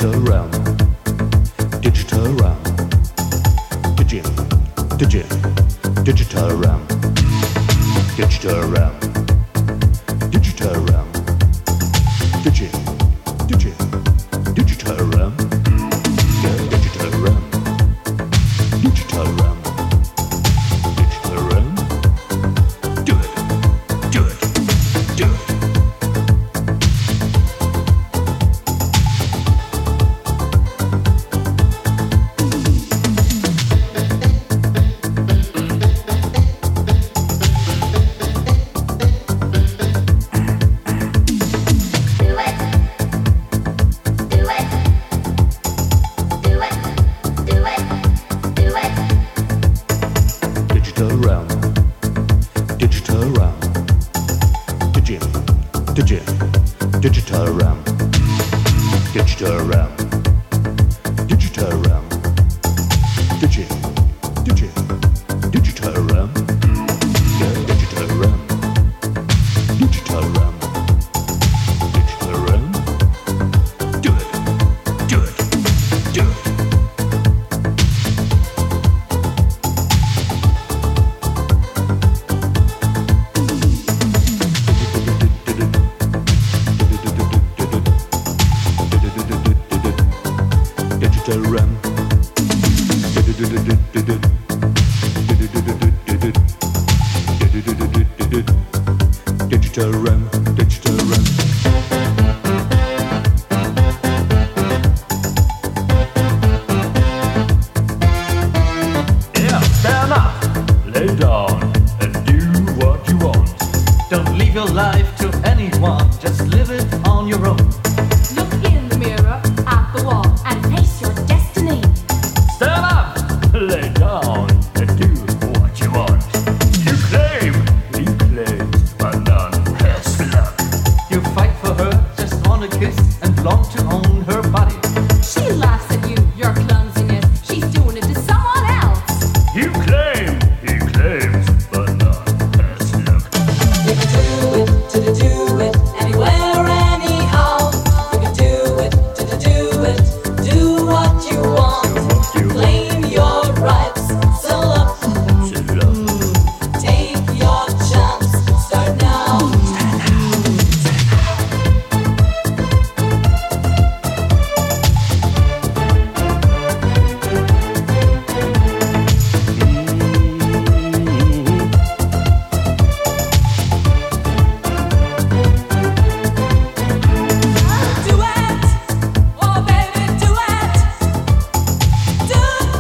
Digital realm. Digital realm. Digital realm. Digital realm. Digital realm. Digital realm. Yeah, digital realm. Digital realm. Digital realm. Do it. Do it. Do it. Digital realm. Digital realm. Digital realm. Digital realm. Yeah, digital realm. Digital realm. Digital realm. Do it. Do it. Do it. Digital realm. Digital realm. Digital realm. Yeah, stand up, lay down, and do what you want. Don't leave your life to anyone, just live it on your own. Look in the mirror, at the wall, and face your destiny. Stand up, lay down, and do what you want. You claim, he claims, but none has luck. You fight for her, just want a kiss, and long to own her body. She laughs at you, your clumsiness. She's doing it to someone else. You claim, he claims, but none has luck. You can do it, do it, anywhere, anyhow. You can do it, do what you want. Claim your rights, settle up, take your chance, start now. Do it, oh baby, do it. Do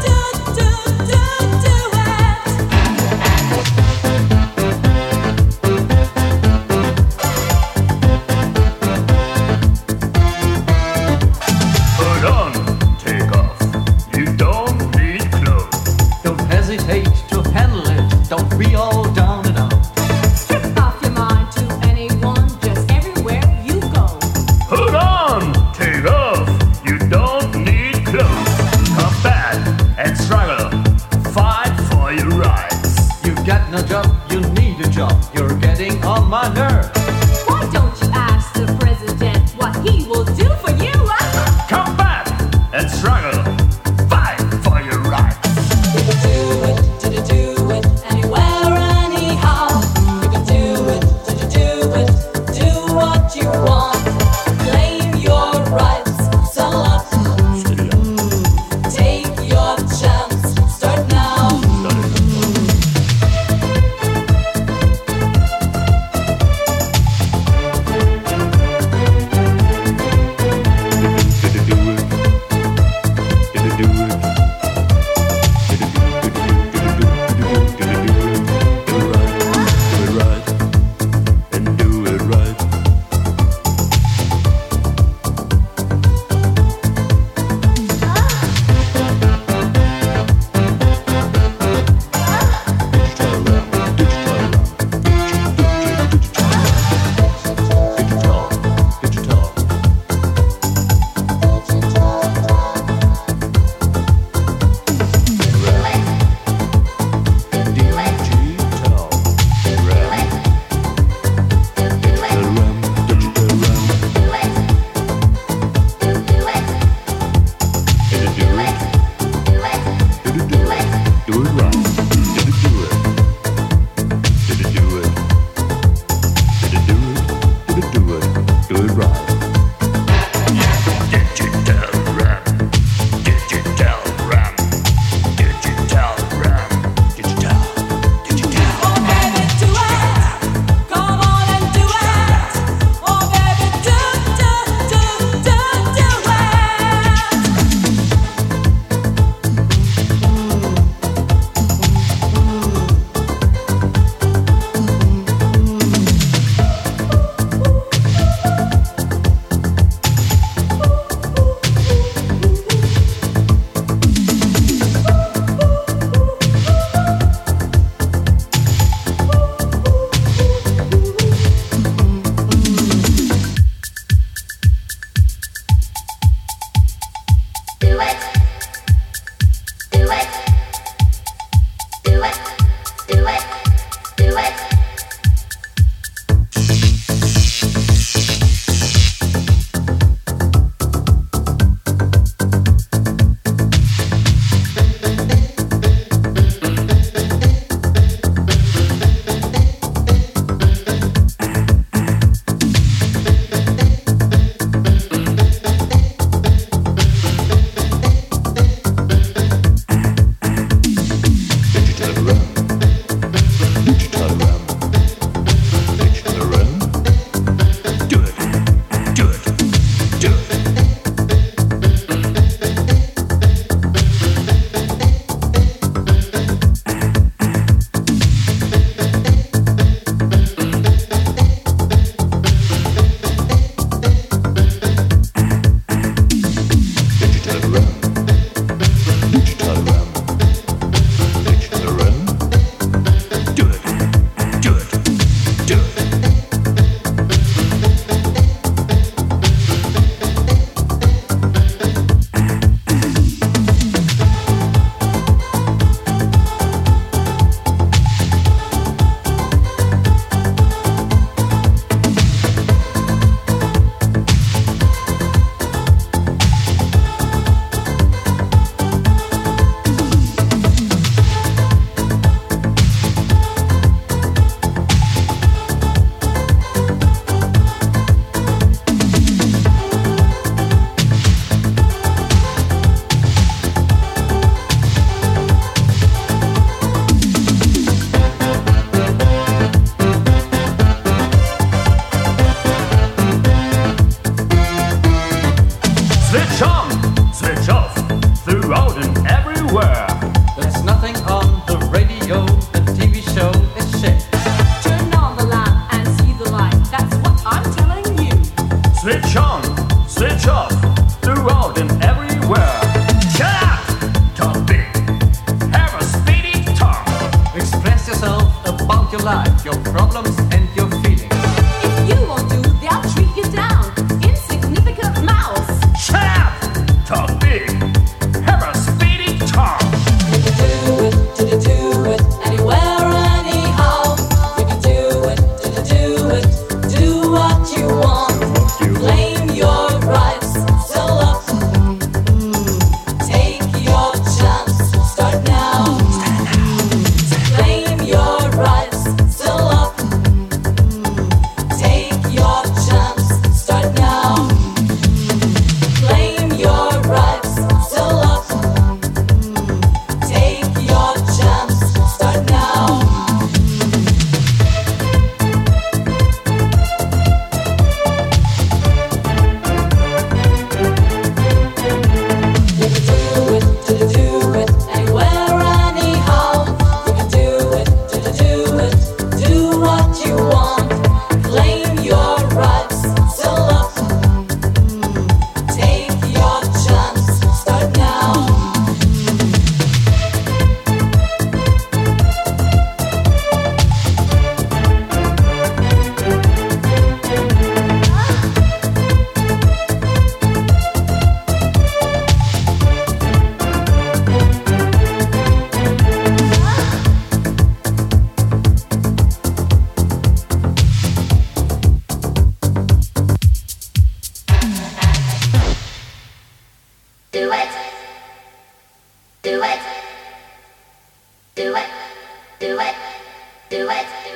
Hold on, take off. You don't need clothes. Don't hesitate to handle it, don't be all down and out. Strip off your mind to anyone, just everywhere you go. Hold on, take off. You don't need clothes. Combat and struggle. Fight for your rights. You got no job, you need a job, you're getting on my nerves. Why don't you ask the president what he will do for you? Combat and struggle. Fight for your rights. You can do it, anywhere, anyhow. You can do it, do what you want. Claim your rights, settle up, take your chance, start now. do it, do it, do it, do it.